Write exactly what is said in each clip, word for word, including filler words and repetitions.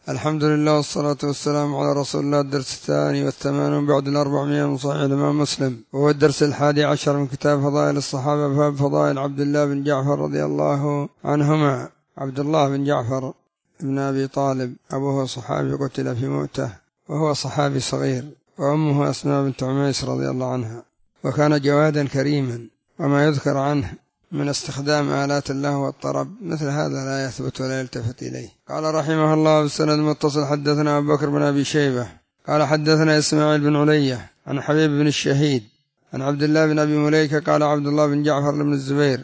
الحمد لله والصلاة والسلام على رسول الله. الدرس الثاني والثمانون بعد الأربعمائة من صحيح الإمام مسلم، وهو الدرس الحادي عشر من كتاب فضائل الصحابة، باب فضائل عبد الله بن جعفر رضي الله عنهما. عبد الله بن جعفر بن أبي طالب أبوه صحابي قتل في موته وهو صحابي صغير، وأمه أسماء بنت عميس رضي الله عنها، وكان جوادا كريما. وما يذكر عنه من استخدام آلات اللهو والطرب مثل هذا لا يثبت ولا يلتفت إليه. قال رحمه الله بالسند المتصل: حدثنا أبو بكر بن أبي شيبة قال حدثنا إسماعيل بن علية عن حبيب بن الشهيد عن عبد الله بن أبي مليكة قال عبد الله بن جعفر بن الزبير: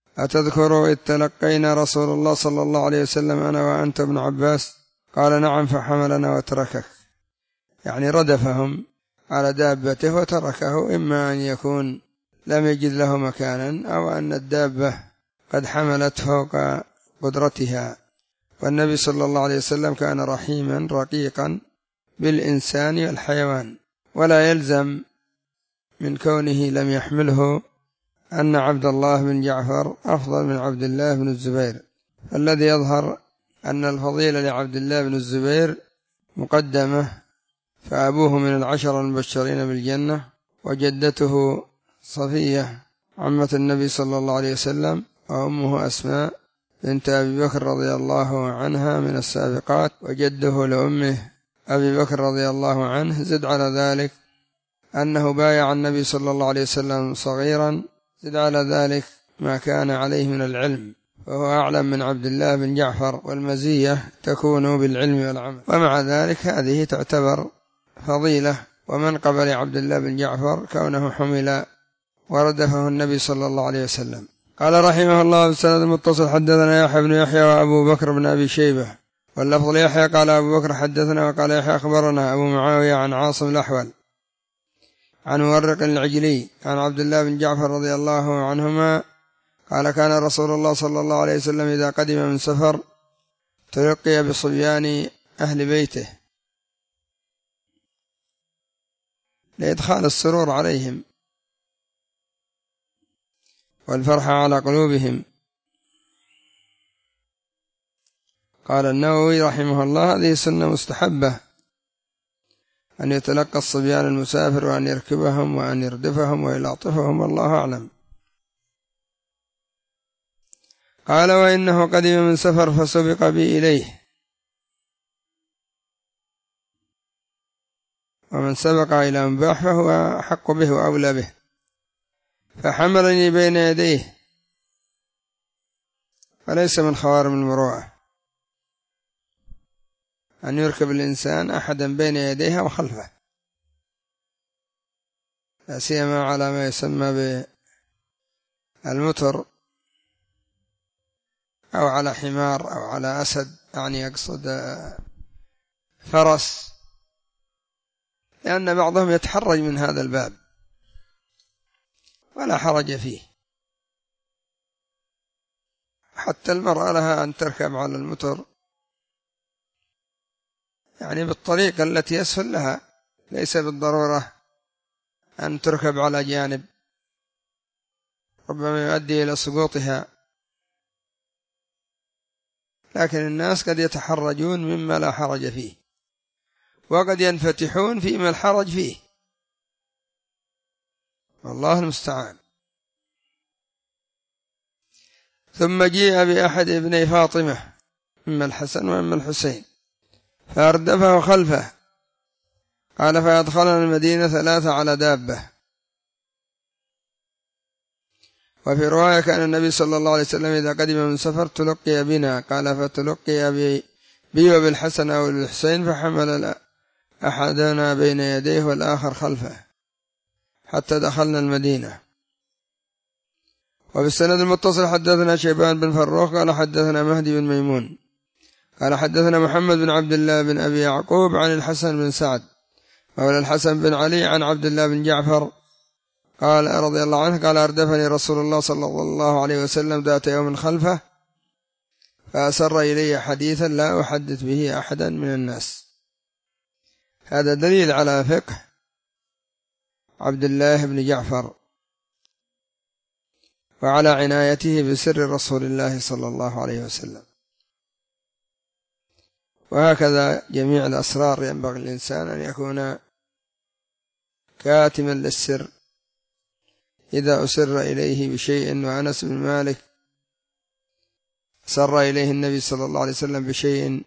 أتذكر إذ تلقينا رسول الله صلى الله عليه وسلم أنا وأنت ابن عباس؟ قال: نعم، فحملنا وتركك، يعني ردفهم على دابته وتركه، إما أن يكون لم يجد له مكانا أو أن الدابة قد حملت فوق قدرتها. والنبي صلى الله عليه وسلم كان رحيما رقيقا بالإنسان والحيوان، ولا يلزم من كونه لم يحمله أن عبد الله بن جعفر أفضل من عبد الله بن الزبير. الذي يظهر أن الفضيلة لعبد الله بن الزبير مقدمة، فأبوه من العشر المبشرين بالجنة، وجدته صفية عمة النبي صلى الله عليه وسلم، وأمه أسماء بنت أبي بكر رضي الله عنها من السابقات، وجده لأمه أبي بكر رضي الله عنه. زد على ذلك أنه بايع النبي صلى الله عليه وسلم صغيرا، زد على ذلك ما كان عليه من العلم، وهو أعلم من عبد الله بن جعفر، والمزية تكون بالعلم والعمل. ومع ذلك هذه تعتبر فضيلة ومنقبة لعبد الله بن جعفر كونه حمل وردفه النبي صلى الله عليه وسلم. قال رحمه الله بالسند المتصل: حدثنا يحيى بن يحيى وأبو بكر بن أبي شيبة، واللفظ ليحيى قال أبو بكر حدثنا، وقال يحيى أخبرنا أبو معاوية عن عاصم الأحول عن مورق العجلي عن عبد الله بن جعفر رضي الله عنهما قال: كان رسول الله صلى الله عليه وسلم إذا قدم من سفر تلقي بصبيان أهل بيته لإدخال السرور عليهم والفرحة على قلوبهم. قال النووي رحمه الله: هذه سنة مستحبة أن يتلقى الصبيان المسافر، وأن يركبهم وأن يردفهم ويلاطفهم، والله أعلم. قال: وإنه قدم من سفر فسبق بي إليه، ومن سبق إلى مباح فهو أحق به وأولى به، فحملني بين يديه، فليس من خوارم المروءة أن يركب الإنسان أحدا بين يديه وخلفه، لا سيما على ما يسمى بالمتر أو على حمار أو على أسد، يعني يقصد فرس، لأن بعضهم يتحرج من هذا الباب ولا حرج فيه. حتى المرأة لها أن تركب على المتر، يعني بالطريقة التي يسهل لها، ليس بالضرورة أن تركب على جانب ربما يؤدي إلى سقوطها، لكن الناس قد يتحرجون مما لا حرج فيه، وقد ينفتحون فيما الحرج فيه، والله المستعان. ثم جيء بأحد ابني فاطمة، إما الحسن وإما الحسين، فأردفه خلفه. قال: فأدخلنا المدينة ثلاثة على دابة. وفي رواية كان النبي صلى الله عليه وسلم إذا قدم من سفر تلقي بنا، قال: فتلقي بي, بي وبالحسن أو بالحسين، فحمل أحدنا بين يديه والآخر خلفه حتى دخلنا المدينة. وفي السند المتصل: حدثنا شيبان بن فروخ قال حدثنا مهدي بن ميمون قال حدثنا محمد بن عبد الله بن أبي يعقوب عن الحسن بن سعد مولى الحسن بن علي عن عبد الله بن جعفر قال رضي الله عنه قال: أردفني رسول الله صلى الله عليه وسلم ذات يوم خلفه، فأسر إلي حديثا لا أحدث به أحدا من الناس. هذا دليل على فقه عبد الله بن جعفر وعلى عنايته بسر رسول الله صلى الله عليه وسلم. وهكذا جميع الأسرار ينبغي الإنسان أن يكون كاتما للسر. إذا أسر إليه بشيء، وأنس بن مالك سر إليه النبي صلى الله عليه وسلم بشيء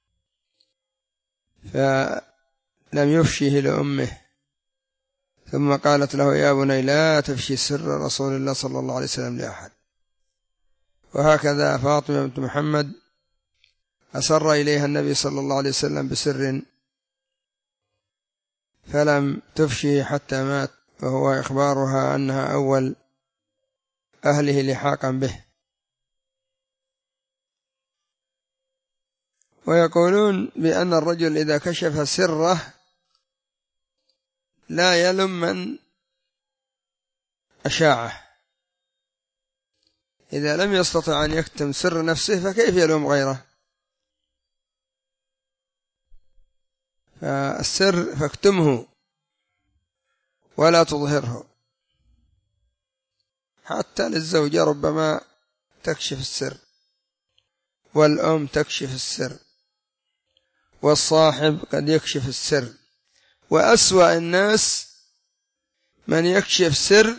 فلم يفشه لأمه، ثم قالت له يا بني لا تفشي سر رسول الله صلى الله عليه وسلم لأحد. وهكذا فاطمة بنت محمد أسر إليها النبي صلى الله عليه وسلم بسر فلم تفشه حتى مات، وهو إخبارها أنها أول أهله لحاقا به. ويقولون بأن الرجل إذا كشف سره لا يلم من أشاعه، إذا لم يستطع أن يكتم سر نفسه فكيف يلوم غيره؟ فالسر فاكتمه ولا تظهره. حتى للزوجة ربما تكشف السر، والأم تكشف السر، والصاحب قد يكشف السر، وأسوأ الناس من يكشف سر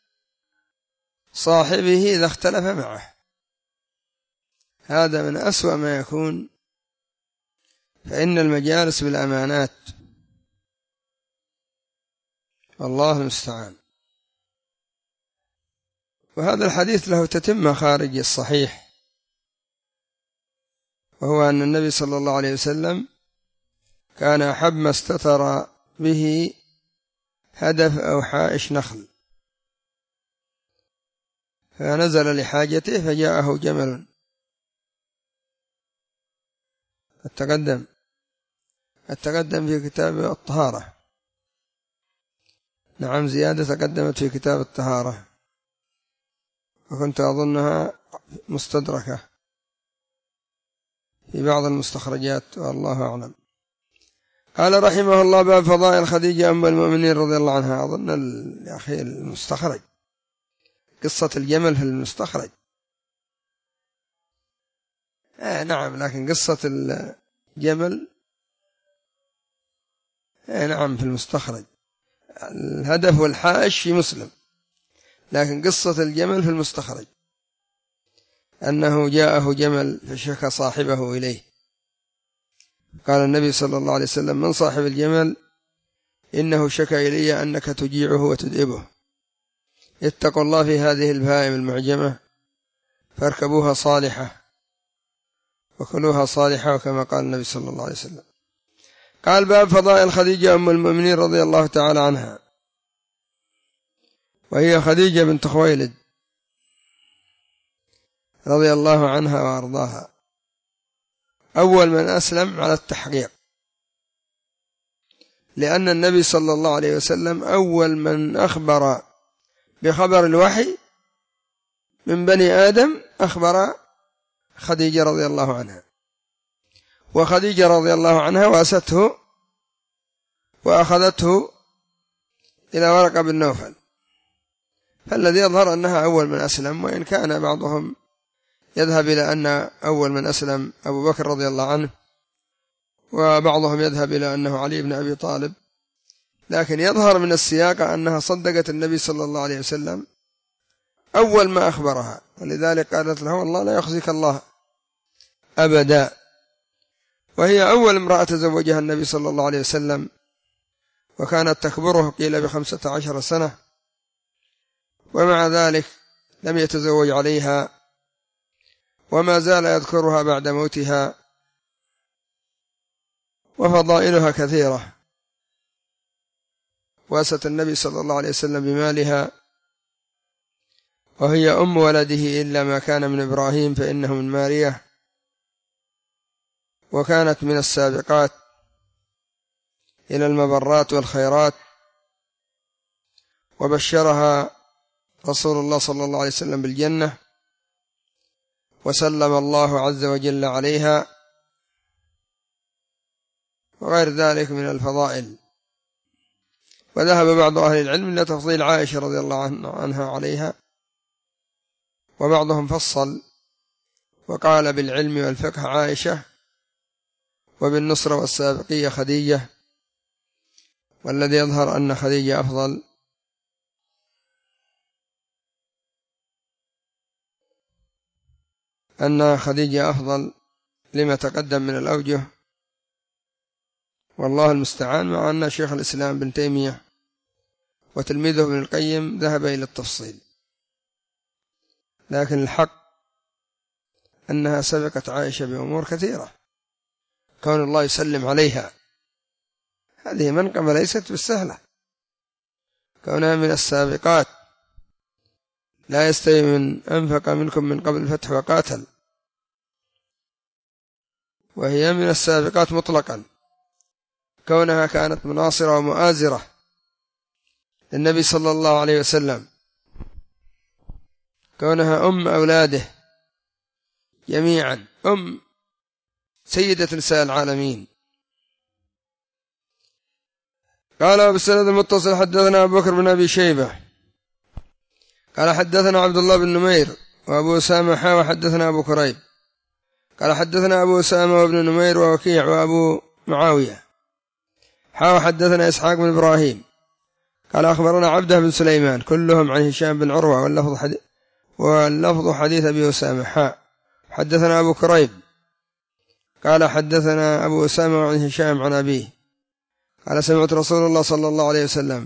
صاحبه إذا اختلف معه، هذا من أسوأ ما يكون. فإن المجالس بالأمانات، والله المستعان. وهذا الحديث له تتمة خارج الصحيح، وهو أن النبي صلى الله عليه وسلم كان أحب ما استتر به هدف أو حائش نخل، فنزل لحاجته فجاءه جمل. التقدم التقدم في كتاب الطهارة، نعم زيادة تقدمت في كتاب الطهارة، وكنت أظنها مستدركة في بعض المستخرجات، والله أعلم. قال رحمه الله باب فضائل خديجة أم المؤمنين رضي الله عنها. أظن يا أخي المستخرج قصة الجمل في المستخرج، آه نعم، لكن قصة الجمل آه نعم في المستخرج. الهدف والحائش في مسلم، لكن قصة الجمل في المستخرج، أنه جاءه جمل فشكى صاحبه إليه، قال النبي صلى الله عليه وسلم من صاحب الجمل؟ إنه شكى إلي أنك تجيعه وتدئبه، اتقوا الله في هذه البهائم المعجمة فاركبوها صالحة وكلوها صالحة، وكما قال النبي صلى الله عليه وسلم. قال باب فضائل خديجة أم المؤمنين رضي الله تعالى عنها، وهي خديجة بنت خويلد رضي الله عنها وأرضاها، أول من أسلم على التحقيق، لأن النبي صلى الله عليه وسلم أول من أخبر بخبر الوحي من بني آدم أخبر خديجة رضي الله عنها، وخديجة رضي الله عنها واسته وأخذته إلى ورقة بن نوفل، فالذي يظهر أنها أول من أسلم، وإن كان بعضهم يذهب إلى أن أول من أسلم أبو بكر رضي الله عنه، وبعضهم يذهب إلى أنه علي بن أبي طالب، لكن يظهر من السياق أنها صدقت النبي صلى الله عليه وسلم أول ما أخبرها، ولذلك قالت له والله لا يخزيك الله أبدا. وهي أول امرأة تزوجها النبي صلى الله عليه وسلم، وكانت تكبره قيل بخمسة عشر سنة، ومع ذلك لم يتزوج عليها، وما زال يذكرها بعد موتها، وفضائلها كثيرة. واست النبي صلى الله عليه وسلم بمالها، وهي أم ولده إلا ما كان من إبراهيم فإنه من مارية، وكانت من السابقات إلى المبرات والخيرات، وبشرها رسول الله صلى الله عليه وسلم بالجنة، وسلم الله عز وجل عليها، وغير ذلك من الفضائل. وذهب بعض أهل العلم إلى تفضيل عائشة رضي الله عنها عليها، وبعضهم فصل وقال بالعلم والفقه عائشة، وبالنصرة والسابقية خديجة، والذي يظهر أن خديجة أفضل. أن خديجة أفضل لما تقدم من الأوجه، والله المستعان، مع أن شيخ الإسلام بن تيمية وتلميذه ابن القيم ذهب إلى التفصيل، لكن الحق أنها سبقت عائشة بأمور كثيرة، كون الله يسلم عليها هذه منقبة ليست بالسهلة، كونها من السابقات. لا يستوي من أنفق منكم من قبل الفتح وقاتل، وهي من السابقات مطلقا، كونها كانت مناصرة ومؤازرة للنبي صلى الله عليه وسلم، كونها أم أولاده جميعا، أم سيدة نساء العالمين. قال بالسند المتصل حدثنا أبو بكر بن أبي شيبة قال حدثنا عبد الله بن نمير وأبو أسامة حا وحدثنا أبو كريب قال حدثنا أبو أسامة وابن نمير ووكيع وأبو معاوية حا وحدثنا إسحاق بن إبراهيم قال أخبرنا عبده بن سليمان كلهم عن هشام بن عروة واللفظ حديث, واللفظ حديث أبي أسامة حا. حدثنا أبو كريب قال حدثنا أبو أسامة عن هشام عن أبيه قال سمعت رسول الله صلى الله عليه وسلم،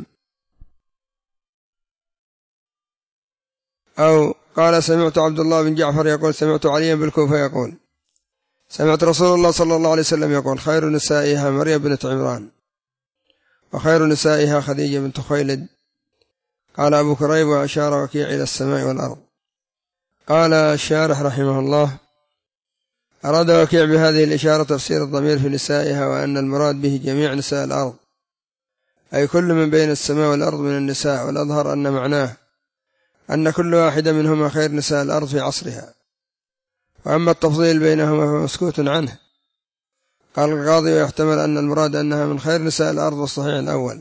أو قال سمعت عبد الله بن جعفر يقول سمعت عليا بالكوفة يقول سمعت رسول الله صلى الله عليه وسلم يقول خير نسائها مريم بنت عمران وخير نسائها خديجة بنت خويلد. قال أبو كريب وأشار وكيع إلى السماء والأرض. قال الشارح رحمه الله أراد وكيع بهذه الإشارة تفسير الضمير في نسائها، وأن المراد به جميع نساء الأرض، أي كل من بين السماء والأرض من النساء، والأظهر أن معناه أن كل واحدة منهما خير نساء الأرض في عصرها، وأما التفضيل بينهما فمسكوت عنه. قال القاضي ويحتمل أن المراد أنها من خير نساء الأرض، والصحيح الأول.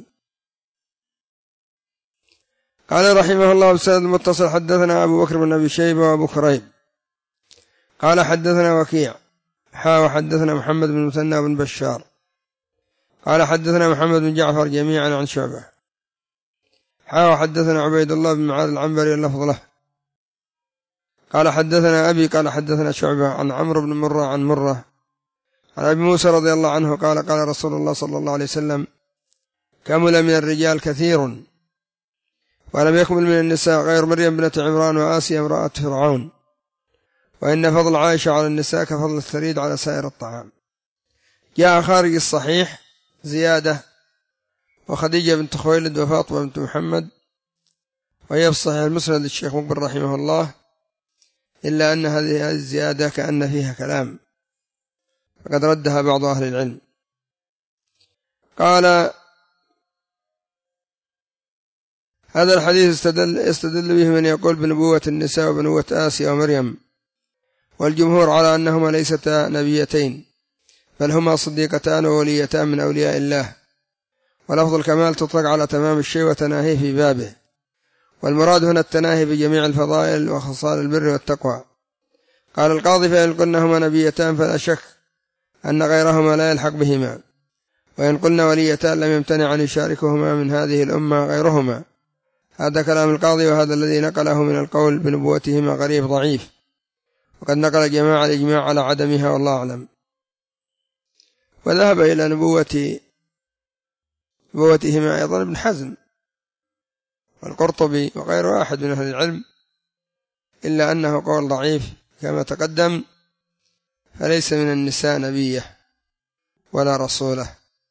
قال رحمه الله بالسند المتصل حدثنا أبو بكر بن أبي شيبة وأبو كريب قال حدثنا وكيع حا وحدثنا محمد بن مثنى بن بشار قال حدثنا محمد بن جعفر جميعا عن شعبة حا وحدثنا عبيد الله بن معاذ العنبري اللفظ له قال حدثنا أبي قال حدثنا شعبة عن عمرو بن مرة عن مرة عن أبي موسى رضي الله عنه قال قال رسول الله صلى الله عليه وسلم كمل من الرجال كثير ولم يكمل من النساء غير مريم بنت عمران وآسيا امرأة فرعون، وإن فضل عائشة على النساء كفضل الثريد على سائر الطعام. جاء خارج الصحيح زيادة وخديجة بنت خويلد وفاطمة بنت محمد، وهي في الصحيح المسند للشيخ مقبل رحمه الله، إلا أن هذه الزيادة كأن فيها كلام فقد ردها بعض أهل العلم. قال هذا الحديث استدل, استدل به من يقول بنبوة النساء وبنبوة آسيا ومريم، والجمهور على أنهما ليستا نبيتين بل هما صديقتان ووليتان من أولياء الله، ولفظ الكمال تطلق على تمام الشيء وتناهيه في بابه، والمراد هنا التناهي بجميع الفضائل وخصال البر والتقوى. قال القاضي فإن قلنا هما نبيتان فلا شك أن غيرهما لا يلحق بهما، وإن قلنا وليتان لم يمتنع أن يشاركهما من هذه الأمة غيرهما. هذا كلام القاضي، وهذا الذي نقله من القول بنبوتهما غريب ضعيف، وقد نقل جماعة الإجماع على عدمها والله أعلم. وذهب إلى نبوة نبوتهما أيضا ابن حزم والقرطبي وغير واحد من أهل العلم، إلا أنه قول ضعيف كما تقدم، فليس من النساء نبيه ولا رسوله.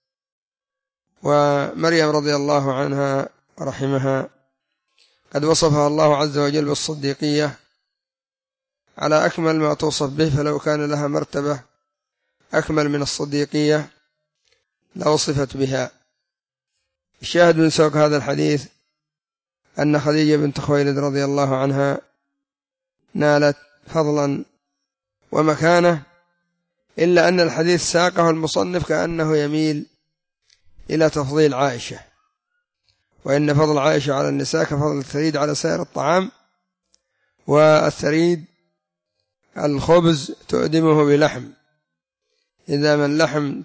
ومريم رضي الله عنها رحمها قد وصفها الله عز وجل بالصديقية على أكمل ما توصف به، فلو كان لها مرتبة أكمل من الصديقية لوصفت بها. الشاهد من سوق هذا الحديث أن خديجة بنت خويلد رضي الله عنها نالت فضلا ومكانة، إلا أن الحديث ساقه المصنف كأنه يميل إلى تفضيل عائشة، وإن فضل عائشة على النساء كفضل الثريد على سائر الطعام، والثريد الخبز تؤدمه بلحم، إذا من لحم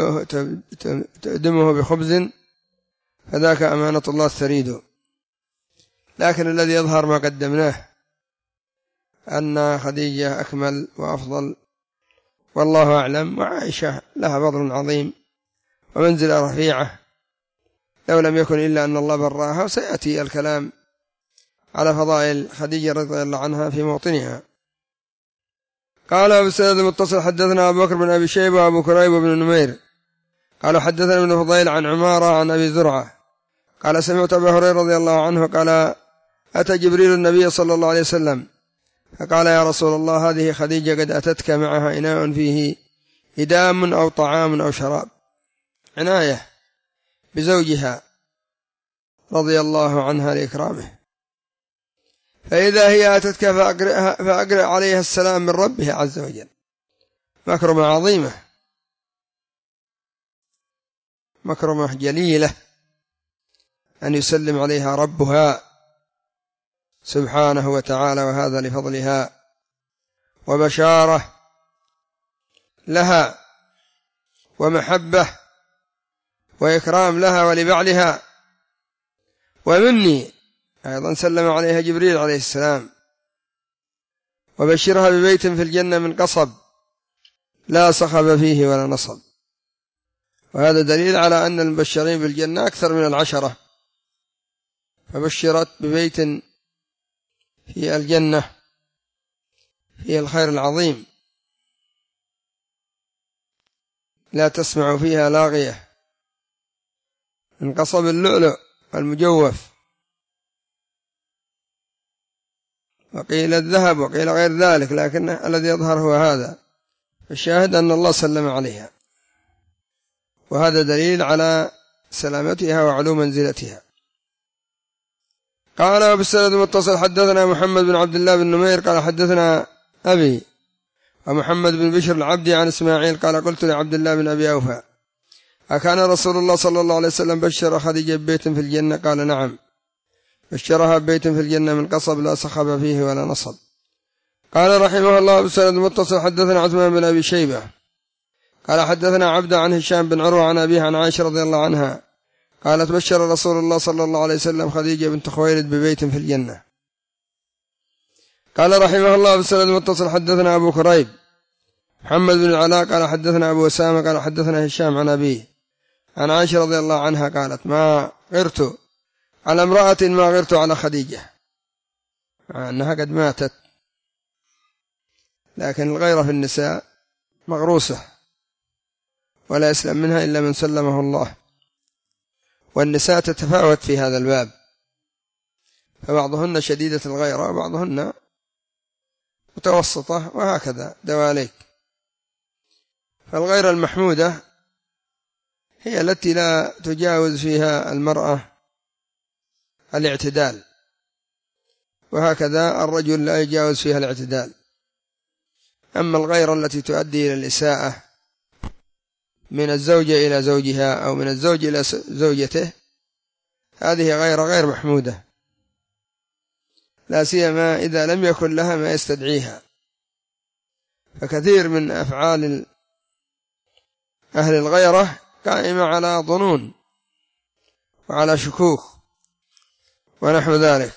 تؤدمه بخبز فذاك أمانة الله الثريد. لكن الذي يظهر ما قدمناه أن خديجة أكمل وأفضل، والله أعلم. وعائشة لها فضل عظيم ومنزلة رفيعة لو لم يكن إلا أن الله براها، وسيأتي الكلام على فضائل خديجة رضي الله عنها في موطنها. قال أبو السند المتصل حدثنا أبو بكر بن أبي شيبة وأبو كريب بن نمير قالوا حدثنا ابن فضيل عن عمارة عن أبي زرعة قال سمعت أبا هريرة رضي الله عنه قال أتى جبريل النبي صلى الله عليه وسلم فقال يا رسول الله هذه خديجة قد أتتك معها إناء فيه إدام أو طعام أو شراب، عناية بزوجها رضي الله عنها لإكرامه، فإذا هي أتتك فأقرأ عليها السلام من ربها عز وجل. مكرمة عظيمة، مكرمة جليلة أن يسلم عليها ربها سبحانه وتعالى، وهذا لفضلها وبشارة لها ومحبة وإكرام لها ولبعلها. ومني أيضا سلم عليها جبريل عليه السلام وبشرها ببيت في الجنة من قصب لا صخب فيه ولا نصب. وهذا دليل على أن المبشرين بالجنة أكثر من العشرة، فبشرت ببيت في الجنة فيه الخير العظيم لا تسمع فيها لاغية، من قصب اللؤلؤ المجوف، وقيل الذهب وقيل غير ذلك، لكن الذي يظهر هو هذا. الشاهد أن الله سلم عليها، وهذا دليل على سلامتها وعلو منزلتها. قال أبو السند المتصل حدثنا محمد بن عبد الله بن نمير قال حدثنا أبي ومحمد بن بشر العبدي عن إسماعيل قال قلت لعبد الله بن أبي أوفى أكان رسول الله صلى الله عليه وسلم بشر خديجة ببيت في الجنة؟ قال نعم، بشرها ببيت في الجنة من قصب لا صخب فيه ولا نصب. قال رحمه الله أبو السند المتصل حدثنا عثمان بن أبي شيبة قال حدثنا عبد عن هشام بن عروة عن أبيه عن عائشة رضي الله عنها قالت بشر رسول الله صلى الله عليه وسلم خديجة بنت خويلد ببيت في الجنة. قال رحمه الله أبو السند المتصل حدثنا أبو كريب محمد بن العلاء قال حدثنا أبو أسامة قال حدثنا هشام عن أبيه عن عائشة رضي الله عنها قالت ما غرت على امرأة ما غرت على خديجة، مع أنها قد ماتت، لكن الغيرة في النساء مغروسة ولا يسلم منها إلا من سلمه الله. والنساء تتفاوت في هذا الباب، فبعضهن شديدة الغيرة وبعضهن متوسطة، وهكذا دواليك. فالغيرة المحمودة هي التي لا تجاوز فيها المرأة الاعتدال، وهكذا الرجل لا يجاوز فيها الاعتدال. أما الغيرة التي تؤدي إلى الإساءة من الزوجة إلى زوجها أو من الزوج إلى زوجته، هذه غيرة غير محمودة، لا سيما إذا لم يكن لها ما يستدعيها. فكثير من أفعال أهل الغيرة قائمة على ظنون وعلى شكوك ونحو ذلك.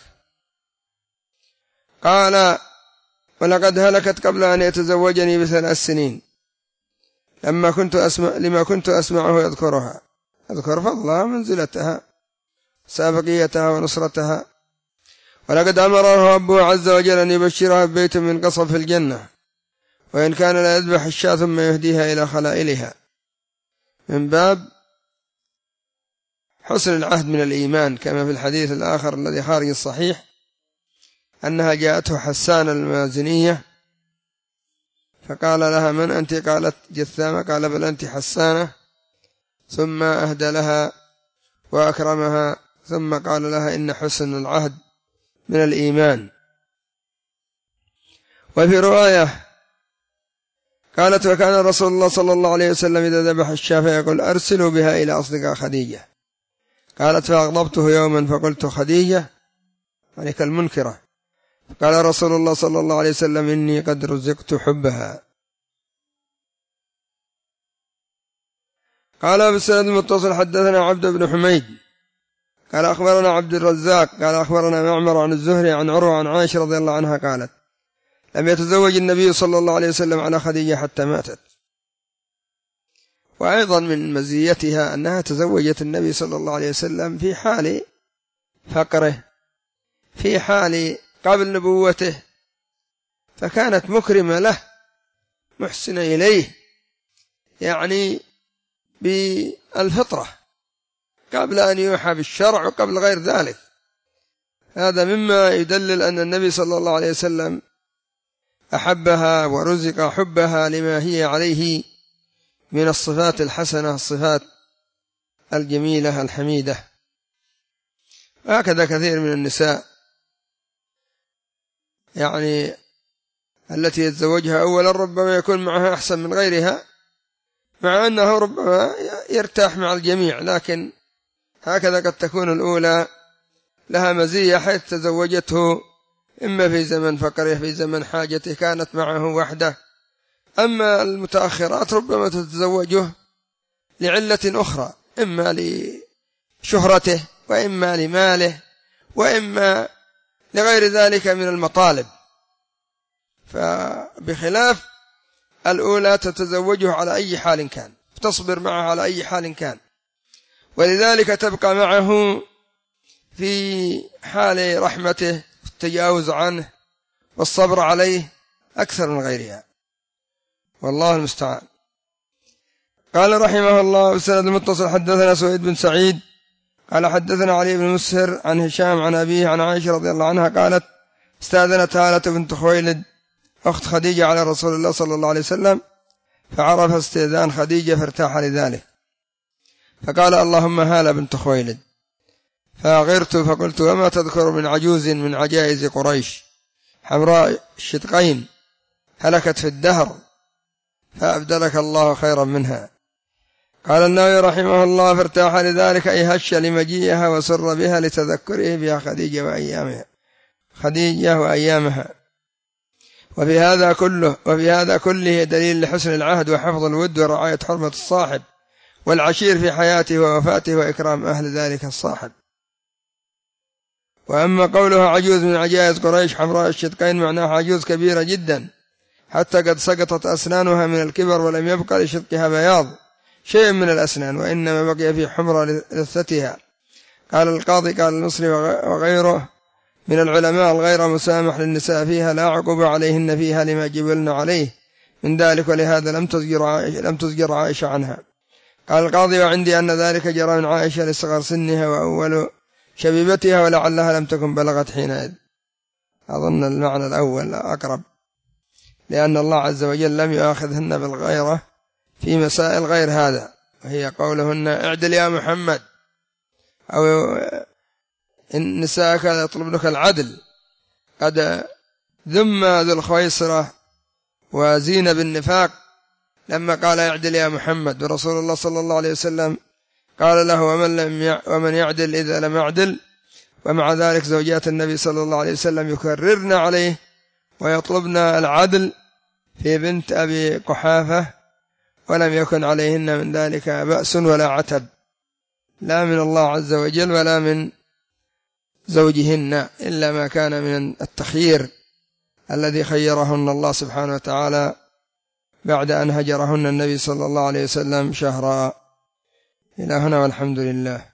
قال ولقد هلكت قبل أن يتزوجني بثلاث سنين لما كنت أسمع لما كنت أسمعه يذكرها، أذكر فضلها منزلتها سابقيتها ونصرتها. ولقد أمره أبوه عز وجل أن يبشرها ببيت من قصب في الجنة، وإن كان لا يذبح الشاة ثم يهديها إلى خلائلها، من باب حسن العهد من الإيمان، كما في الحديث الآخر الذي خارج الصحيح أنها جاءته حسان المازنية فقال لها من أنت؟ قالت جثامة، قال بل أنت حسانة، ثم أهدى لها وأكرمها، ثم قال لها إن حسن العهد من الإيمان. وفي رواية قالت وكان رسول الله صلى الله عليه وسلم إذا ذبح الشاة يقول أرسلوا بها إلى أصدقاء خديجة. قالت فأغضبته يوما فقلت خديجة يعني كالمنكرة، قال رسول الله صلى الله عليه وسلم إني قد رزقت حبها. قال بالسند المتصل حدثنا عبد بن حميد قال أخبرنا عبد الرزاق قال أخبرنا معمر عن الزهري عن عروة عن عائشة رضي الله عنها قالت لم يتزوج النبي صلى الله عليه وسلم على خديجة حتى ماتت. وأيضا من مزيتها أنها تزوجت النبي صلى الله عليه وسلم في حال فقره، في حال قبل نبوته، فكانت مكرمة له محسنة إليه، يعني بالفطرة قبل أن يوحى بالشرع وقبل غير ذلك. هذا مما يدلل أن النبي صلى الله عليه وسلم أحبها ورزق حبها لما هي عليه من الصفات الحسنة، الصفات الجميلة الحميدة. هكذا كثير من النساء يعني التي يتزوجها أولا ربما يكون معها أحسن من غيرها، مع أنه ربما يرتاح مع الجميع، لكن هكذا قد تكون الأولى لها مزية حيث تزوجته إما في زمن فقره في زمن حاجته كانت معه وحده. أما المتأخرات ربما تتزوجه لعلة أخرى، إما لشهرته وإما لماله وإما لغير ذلك من المطالب، فبخلاف الأولى تتزوجه على أي حال كان، تصبر معه على أي حال كان، ولذلك تبقى معه في حال رحمته التجاوز عنه والصبر عليه أكثر من غيرها، والله المستعان. قال رحمه الله بسند المتصل حدثنا سويد بن سعيد قال حدثنا علي بن مسهر عن هشام عن أبيه عن عائشة رضي الله عنها قالت استأذنت هالة بنت خويلد أخت خديجة على رسول الله صلى الله عليه وسلم فعرف استئذان خديجة فارتاح لذلك، فقال اللهم هالة بنت خويلد، فغرت فقلت وما تذكر من عجوز من عجائز قريش حمراء الشدقين هلكت في الدهر فأبدلك الله خيرا منها. قال النووي رحمه الله فارتاح لذلك أي هش لمجيئها وسر بها لتذكره بها خديجة وأيامها خديجة وأيامها. وفي هذا كله وفي هذا كله دليل لحسن العهد وحفظ الود ورعاية حرمة الصاحب والعشير في حياته ووفاته وإكرام أهل ذلك الصاحب. وأما قولها عجوز من عجائز قريش حمراء الشدقين معناها عجوز كبيرة جدا حتى قد سقطت أسنانها من الكبر ولم يبقى لشدقها بياض شيء من الأسنان وإنما بقي في حمرة لثتها. قال القاضي قال المصري وغيره من العلماء الغير مسامح للنساء فيها لا عقوب عليهن فيها لما جبلن عليه من ذلك ولهذا لم تزجر عائشة, لم تزجر عائشة عنها. قال القاضي وعندي أن ذلك جرى من عائشة لصغر سنها وأول شبيبتها ولعلها لم تكن بلغت حينئذ. أظن المعنى الأول أقرب، لأن الله عز وجل لم يؤاخذهن بالغيرة في مسائل غير هذا، وهي قولهن اعدل يا محمد أو إن نساءك يطلبنك العدل. قد ذم ذو الخويصرة وزين بالنفاق لما قال اعدل يا محمد، ورسول الله صلى الله عليه وسلم قال له ومن, لم ومن يعدل إذا لم يعدل. ومع ذلك زوجات النبي صلى الله عليه وسلم يكررن عليه ويطلبن العدل في بنت أبي قحافة ولم يكن عليهن من ذلك بأس ولا عتب، لا من الله عز وجل ولا من زوجهن، إلا ما كان من التخيير الذي خيرهن الله سبحانه وتعالى بعد أن هجرهن النبي صلى الله عليه وسلم شهرا. إلى هنا والحمد لله.